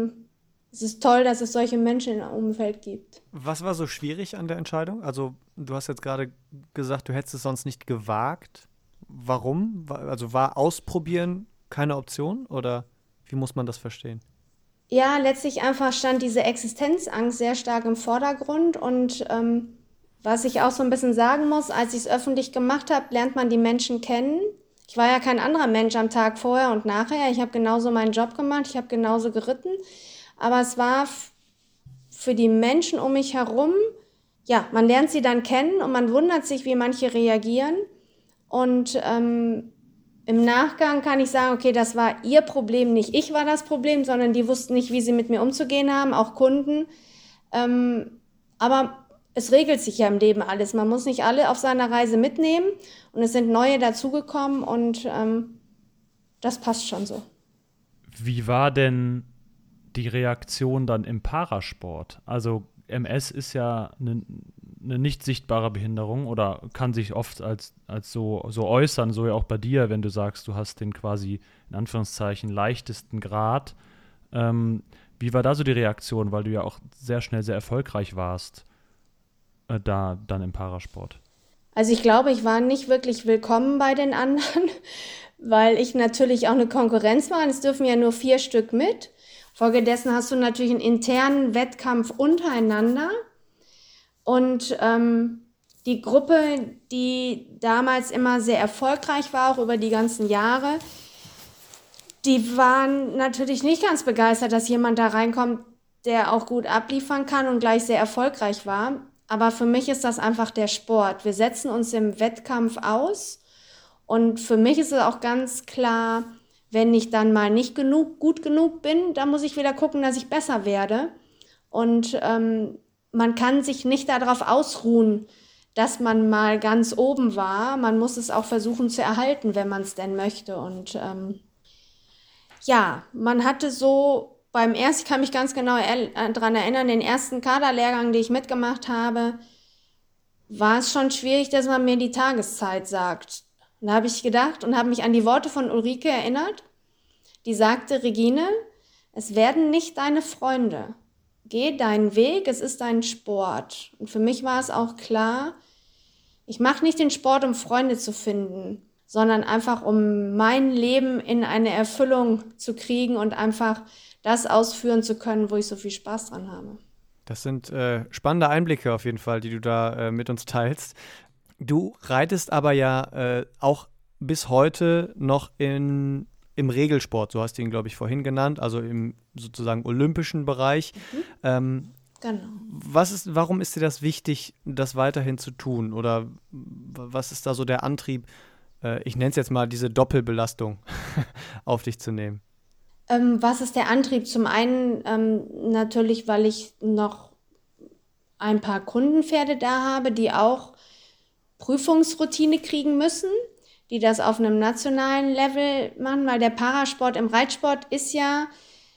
es ist toll, dass es solche Menschen im Umfeld gibt. Was war so schwierig an der Entscheidung? Also du hast jetzt gerade gesagt, du hättest es sonst nicht gewagt. Warum? Also war Ausprobieren keine Option oder wie muss man das verstehen? Ja, letztlich einfach stand diese Existenzangst sehr stark im Vordergrund und was ich auch so ein bisschen sagen muss, als ich es öffentlich gemacht habe, lernt man die Menschen kennen. Ich war ja kein anderer Mensch am Tag vorher und nachher. Ich habe genauso meinen Job gemacht, ich habe genauso geritten. Aber es war für die Menschen um mich herum, ja, man lernt sie dann kennen und man wundert sich, wie manche reagieren. Und im Nachgang kann ich sagen, okay, das war ihr Problem, nicht ich war das Problem, sondern die wussten nicht, wie sie mit mir umzugehen haben, auch Kunden. Aber es regelt sich ja im Leben alles. Man muss nicht alle auf seiner Reise mitnehmen und es sind neue dazugekommen und das passt schon so. Wie war denn die Reaktion dann im Parasport? Also MS ist ja eine nicht sichtbare Behinderung oder kann sich oft als so äußern, so ja auch bei dir, wenn du sagst, du hast den quasi in Anführungszeichen leichtesten Grad. Wie war da so die Reaktion, weil du ja auch sehr schnell sehr erfolgreich warst, da dann im Parasport? Also ich glaube, ich war nicht wirklich willkommen bei den anderen, weil ich natürlich auch eine Konkurrenz war. Es dürfen ja nur 4 Stück mit. Folgedessen hast du natürlich einen internen Wettkampf untereinander. Und die Gruppe, die damals immer sehr erfolgreich war, auch über die ganzen Jahre, die waren natürlich nicht ganz begeistert, dass jemand da reinkommt, der auch gut abliefern kann und gleich sehr erfolgreich war. Aber für mich ist das einfach der Sport. Wir setzen uns im Wettkampf aus und für mich ist es auch ganz klar, wenn ich dann mal nicht gut genug bin, dann muss ich wieder gucken, dass ich besser werde. Und man kann sich nicht darauf ausruhen, dass man mal ganz oben war. Man muss es auch versuchen zu erhalten, wenn man es denn möchte. Und ja, man hatte so ich kann mich ganz genau daran erinnern, den ersten Kaderlehrgang, den ich mitgemacht habe, war es schon schwierig, dass man mir die Tageszeit sagt. Und da habe ich gedacht und habe mich an die Worte von Ulrike erinnert, die sagte, Regine, es werden nicht deine Freunde. Geh deinen Weg, es ist dein Sport. Und für mich war es auch klar, ich mache nicht den Sport, um Freunde zu finden, sondern einfach, um mein Leben in eine Erfüllung zu kriegen und einfach das ausführen zu können, wo ich so viel Spaß dran habe. Das sind spannende Einblicke auf jeden Fall, die du da mit uns teilst. Du reitest aber ja auch bis heute noch im Regelsport, so hast du ihn, glaube ich, vorhin genannt, also im sozusagen olympischen Bereich. Genau. Warum ist dir das wichtig, das weiterhin zu tun? Oder was ist da so der Antrieb, ich nenne es jetzt mal diese Doppelbelastung, auf dich zu nehmen? Was ist der Antrieb? Zum einen natürlich, weil ich noch ein paar Kundenpferde da habe, die auch Prüfungsroutine kriegen müssen, die das auf einem nationalen Level machen, weil der Parasport im Reitsport ist ja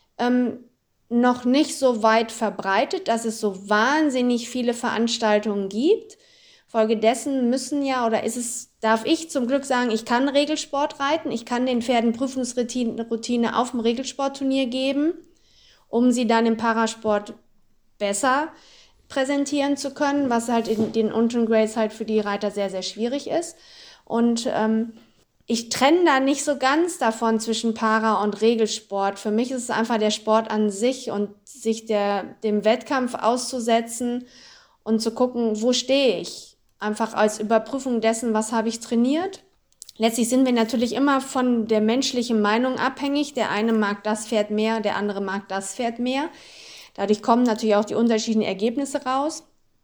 noch nicht so weit verbreitet, dass es so wahnsinnig viele Veranstaltungen gibt. Folgedessen darf ich zum Glück sagen, ich kann Regelsport reiten, ich kann den Pferden Prüfungsroutine auf dem Regelsportturnier geben, um sie dann im Parasport besser präsentieren zu können, was halt in den unteren Grades halt für die Reiter sehr, sehr schwierig ist. Und ich trenne da nicht so ganz davon zwischen Para- und Regelsport. Für mich ist es einfach der Sport an sich und sich dem Wettkampf auszusetzen und zu gucken, wo stehe ich? Einfach als Überprüfung dessen, was habe ich trainiert. Letztlich sind wir natürlich immer von der menschlichen Meinung abhängig. Der eine mag das Pferd mehr, der andere mag das Pferd mehr. Dadurch kommen natürlich auch die unterschiedlichen Ergebnisse raus.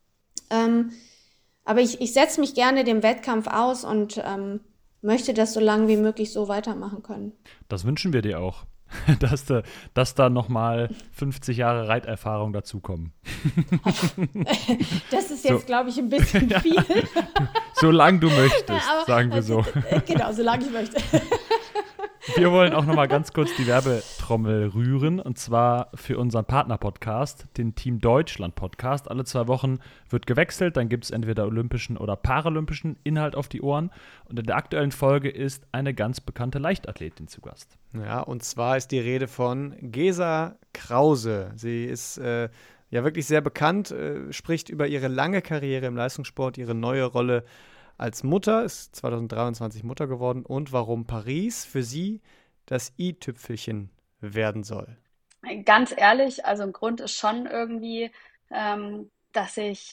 Aber ich setze mich gerne dem Wettkampf aus und möchte das so lange wie möglich so weitermachen können. Das wünschen wir dir auch, dass da nochmal 50 Jahre Reiterfahrung dazukommen. Das ist jetzt, glaube ich, ein bisschen viel. Solange du möchtest, sagen wir so. Genau, solange ich möchte. Wir wollen auch nochmal ganz kurz die Werbetrommel rühren, und zwar für unseren Partner-Podcast, den Team Deutschland-Podcast. Alle 2 Wochen wird gewechselt, dann gibt es entweder olympischen oder paralympischen Inhalt auf die Ohren. Und in der aktuellen Folge ist eine ganz bekannte Leichtathletin zu Gast. Ja, und zwar ist die Rede von Gesa Krause. Sie ist ja wirklich sehr bekannt, spricht über ihre lange Karriere im Leistungssport, ihre neue Rolle als Mutter, ist 2023 Mutter geworden, und warum Paris für sie das i-Tüpfelchen werden soll. Ganz ehrlich, also ein Grund ist schon irgendwie, dass ich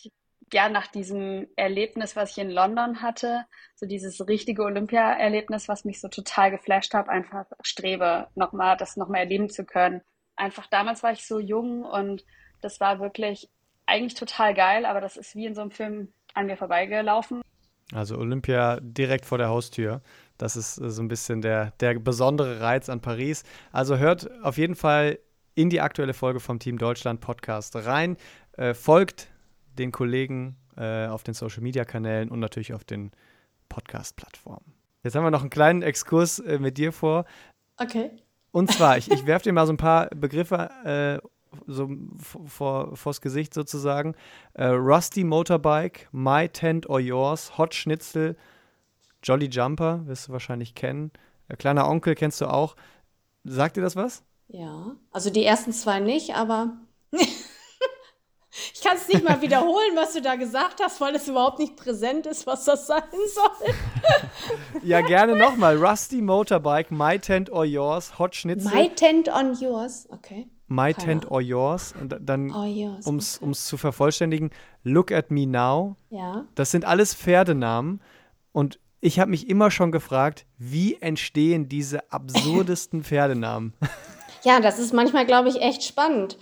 ja, nach diesem Erlebnis, was ich in London hatte, so dieses richtige Olympia-Erlebnis, was mich so total geflasht hat, einfach strebe, das nochmal erleben zu können. Einfach damals war ich so jung und das war wirklich eigentlich total geil, aber das ist wie in so einem Film an mir vorbeigelaufen. Also Olympia direkt vor der Haustür. Das ist so ein bisschen der besondere Reiz an Paris. Also hört auf jeden Fall in die aktuelle Folge vom Team Deutschland Podcast rein. Folgt den Kollegen auf den Social-Media-Kanälen und natürlich auf den Podcast-Plattformen. Jetzt haben wir noch einen kleinen Exkurs mit dir vor. Okay. Und zwar, ich werfe dir mal so ein paar Begriffe so vors Gesicht sozusagen. Rusty Motorbike, My Tent or Yours, Hot Schnitzel, Jolly Jumper, wirst du wahrscheinlich kennen. Kleiner Onkel kennst du auch. Sagt dir das was? Ja, also die ersten 2 nicht, aber ich kann es nicht mal wiederholen, was du da gesagt hast, weil es überhaupt nicht präsent ist, was das sein soll. Ja, gerne nochmal. Rusty Motorbike, My Tent or Yours, Hot Schnitzel. My Tent on Yours, okay. My Tent or Yours. Und dann, yours, um es zu vervollständigen, Look at Me Now. Ja. Das sind alles Pferdenamen. Und ich habe mich immer schon gefragt, wie entstehen diese absurdesten Pferdenamen? Ja, das ist manchmal, glaube ich, echt spannend.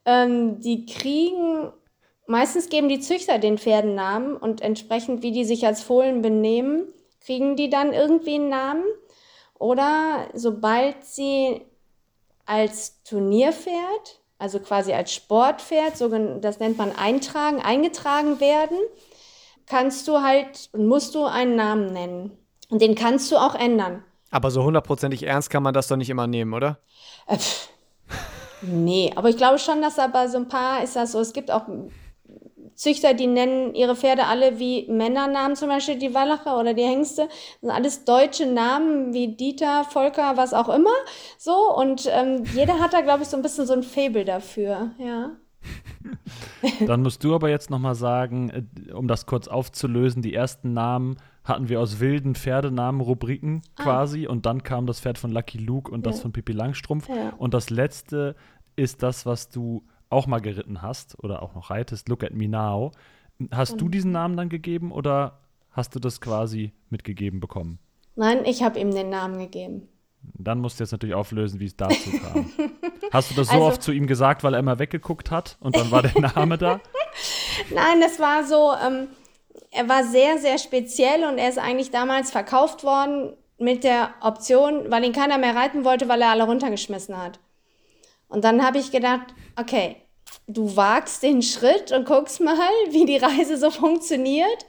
Meistens geben die Züchter den Pferden Namen und entsprechend, wie die sich als Fohlen benehmen, kriegen die dann irgendwie einen Namen. Oder sobald sie als Turnierpferd, also quasi als Sportpferd, das nennt man eingetragen werden, musst du einen Namen nennen. Und den kannst du auch ändern. Aber so 100%ig ernst kann man das doch nicht immer nehmen, oder? Nee, aber ich glaube schon, dass da bei so ein paar ist das so. Es gibt auch Züchter, die nennen ihre Pferde alle wie Männernamen, zum Beispiel die Wallacher oder die Hengste. Das sind alles deutsche Namen wie Dieter, Volker, was auch immer. So, und jeder hat da, glaube ich, so ein bisschen so ein Faible dafür, ja. Dann musst du aber jetzt nochmal sagen, um das kurz aufzulösen, die ersten Namen hatten wir aus wilden Pferdenamen-Rubriken quasi und dann kam das Pferd von Lucky Luke und das von Pippi Langstrumpf. Ja. Und das letzte ist das, was du auch mal geritten hast oder auch noch reitest, Look at Me Now. Hast du diesen Namen dann gegeben oder hast du das quasi mitgegeben bekommen? Nein, ich habe ihm den Namen gegeben. Dann musst du jetzt natürlich auflösen, wie es dazu kam. Hast du das so oft zu ihm gesagt, weil er immer weggeguckt hat und dann war der Name da? Nein, das war so, er war sehr, sehr speziell und er ist eigentlich damals verkauft worden mit der Option, weil ihn keiner mehr reiten wollte, weil er alle runtergeschmissen hat. Und dann habe ich gedacht, okay, du wagst den Schritt und guckst mal, wie die Reise so funktioniert.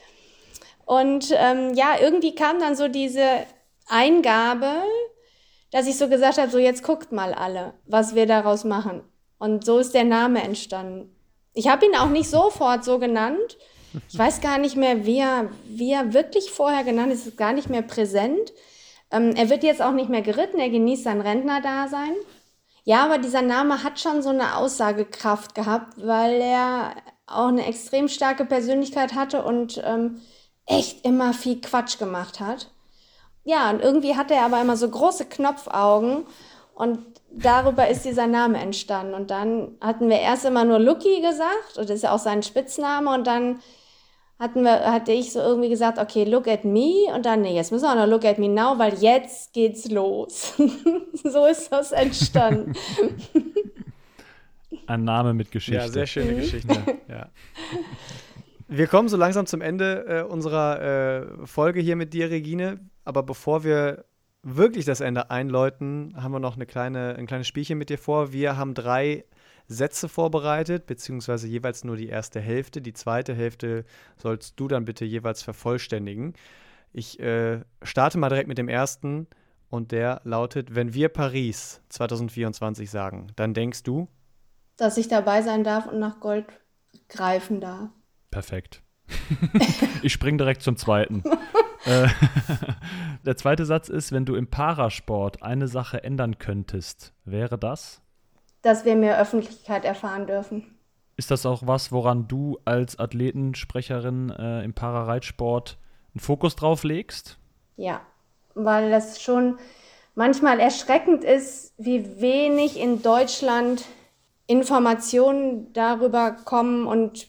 Und irgendwie kam dann so diese Eingabe, dass ich so gesagt habe, so jetzt guckt mal alle, was wir daraus machen. Und so ist der Name entstanden. Ich habe ihn auch nicht sofort so genannt. Ich weiß gar nicht mehr, wie er wirklich vorher genannt ist. Es ist gar nicht mehr präsent. Er wird jetzt auch nicht mehr geritten, er genießt sein Rentnerdasein. Ja, aber dieser Name hat schon so eine Aussagekraft gehabt, weil er auch eine extrem starke Persönlichkeit hatte und echt immer viel Quatsch gemacht hat. Ja, und irgendwie hatte er aber immer so große Knopfaugen und darüber ist dieser Name entstanden. Und dann hatten wir erst immer nur Lucky gesagt, und das ist ja auch sein Spitzname, und dann hatte ich so irgendwie gesagt, okay, look at me, und dann, nee, jetzt müssen wir auch noch look at me now, weil jetzt geht's los. So ist das entstanden. Ein Name mit Geschichte. Ja, sehr schöne Geschichte. Ja. Wir kommen so langsam zum Ende unserer Folge hier mit dir, Regine. Aber bevor wir wirklich das Ende einläuten, haben wir noch ein kleines Spielchen mit dir vor. Wir haben 3 Sätze vorbereitet, beziehungsweise jeweils nur die erste Hälfte. Die zweite Hälfte sollst du dann bitte jeweils vervollständigen. Ich starte mal direkt mit dem ersten und der lautet: Wenn wir Paris 2024 sagen, dann denkst du? Dass ich dabei sein darf und nach Gold greifen darf. Perfekt. Ich springe direkt zum zweiten. Der zweite Satz ist: Wenn du im Parasport eine Sache ändern könntest, wäre das? Dass wir mehr Öffentlichkeit erfahren dürfen. Ist das auch was, woran du als Athletensprecherin im Parareitsport einen Fokus drauf legst? Ja, weil das schon manchmal erschreckend ist, wie wenig in Deutschland Informationen darüber kommen und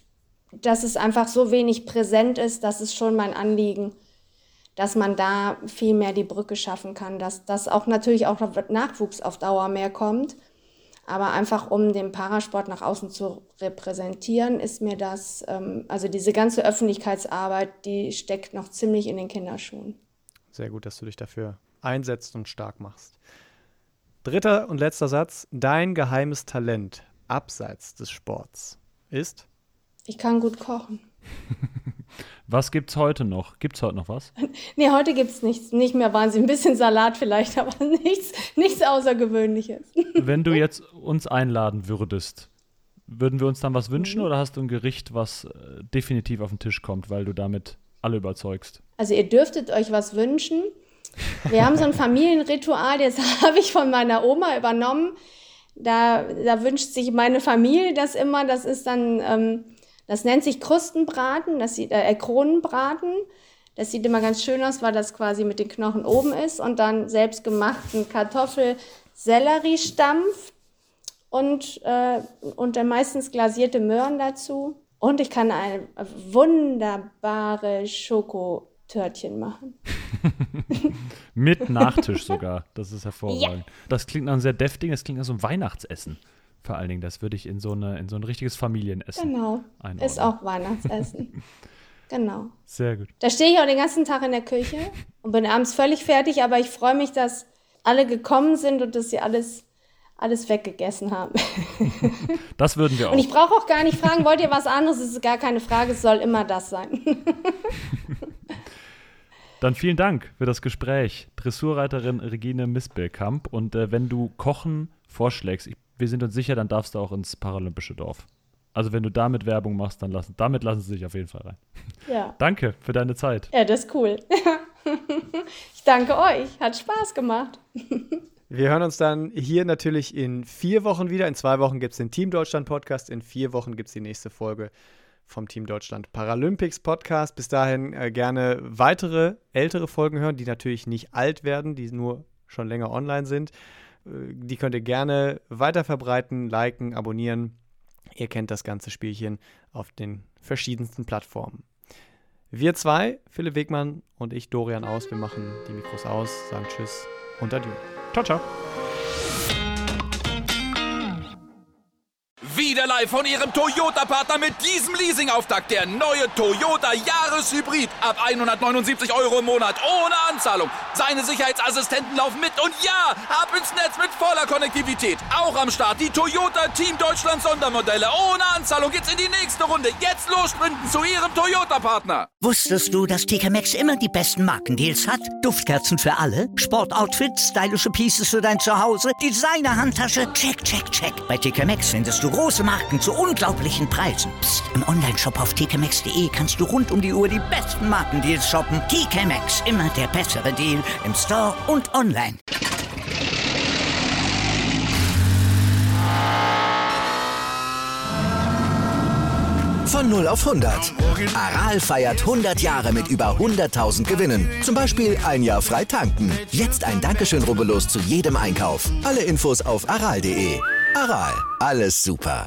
dass es einfach so wenig präsent ist, das ist schon mein Anliegen, dass man da viel mehr die Brücke schaffen kann, dass auch natürlich auch Nachwuchs auf Dauer mehr kommt. Aber einfach um den Parasport nach außen zu repräsentieren, ist mir das, also diese ganze Öffentlichkeitsarbeit, die steckt noch ziemlich in den Kinderschuhen. Sehr gut, dass du dich dafür einsetzt und stark machst. 3. und letzter Satz. Dein geheimes Talent abseits des Sports ist? Ich kann gut kochen. Was gibt's heute noch? Gibt's heute noch was? Nee, heute gibt's nichts. Nicht mehr Wahnsinn. Ein bisschen Salat vielleicht, aber nichts Außergewöhnliches. Wenn du jetzt uns einladen würdest, würden wir uns dann was wünschen oder hast du ein Gericht, was definitiv auf den Tisch kommt, weil du damit alle überzeugst? Also ihr dürftet euch was wünschen. Wir haben so ein Familienritual, das habe ich von meiner Oma übernommen. Da wünscht sich meine Familie das immer. Das ist dann... Das nennt sich Krustenbraten, Kronenbraten. Das sieht immer ganz schön aus, weil das quasi mit den Knochen oben ist. Und dann selbstgemachten Kartoffel-Sellerie-Stampf und dann meistens glasierte Möhren dazu. Und ich kann eine wunderbare Schokotörtchen machen. Mit Nachtisch sogar. Das ist hervorragend. Ja. Das klingt nach einem sehr deftigen, das klingt nach so einem Weihnachtsessen. Vor allen Dingen, das würde ich in so ein richtiges Familienessen einordnen. Ist auch Weihnachtsessen. Genau. Sehr gut. Da stehe ich auch den ganzen Tag in der Küche und bin abends völlig fertig, aber ich freue mich, dass alle gekommen sind und dass sie alles weggegessen haben. Das würden wir auch. Und ich brauche auch gar nicht fragen, wollt ihr was anderes? Es ist gar keine Frage, es soll immer das sein. Dann vielen Dank für das Gespräch, Dressurreiterin Regine Mispelkamp. Und wenn du Kochen vorschlägst, wir sind uns sicher, dann darfst du auch ins Paralympische Dorf. Also wenn du damit Werbung machst, damit lassen sie sich auf jeden Fall rein. Ja. Danke für deine Zeit. Ja, das ist cool. Ich danke euch, hat Spaß gemacht. Wir hören uns dann hier natürlich in 4 Wochen wieder. In 2 Wochen gibt es den Team Deutschland Podcast. In 4 Wochen gibt es die nächste Folge vom Team Deutschland Paralympics Podcast. Bis dahin gerne weitere ältere Folgen hören, die natürlich nicht alt werden, die nur schon länger online sind. Die könnt ihr gerne weiter verbreiten, liken, abonnieren. Ihr kennt das ganze Spielchen auf den verschiedensten Plattformen. Wir 2, Philipp Wegmann und ich, Dorian Aus, wir machen die Mikros aus, sagen Tschüss und Adieu. Ciao, ciao. Wieder live von Ihrem Toyota-Partner mit diesem Leasing-Auftakt. Der neue Toyota Jahreshybrid. Ab 179 € im Monat. Ohne Anzahlung. Seine Sicherheitsassistenten laufen mit. Und ja, ab ins Netz mit voller Konnektivität. Auch am Start die Toyota Team Deutschland Sondermodelle. Ohne Anzahlung geht's in die nächste Runde. Jetzt los sprinten zu Ihrem Toyota-Partner. Wusstest du, dass TK Maxx immer die besten Markendeals hat? Duftkerzen für alle, Sportoutfits, stylische Pieces für dein Zuhause, Designer-Handtasche, check, check, check. Bei TK Maxx findest du große Marken zu unglaublichen Preisen. Psst. Im Onlineshop auf tkmaxx.de kannst du rund um die Uhr die besten Markendeals shoppen. TK Maxx, immer der bessere Deal im Store und online. Von 0 auf 100. Aral feiert 100 Jahre mit über 100.000 Gewinnen. Zum Beispiel 1 Jahr frei tanken. Jetzt ein Dankeschön, rubbellos zu jedem Einkauf. Alle Infos auf aral.de. Aral, alles super.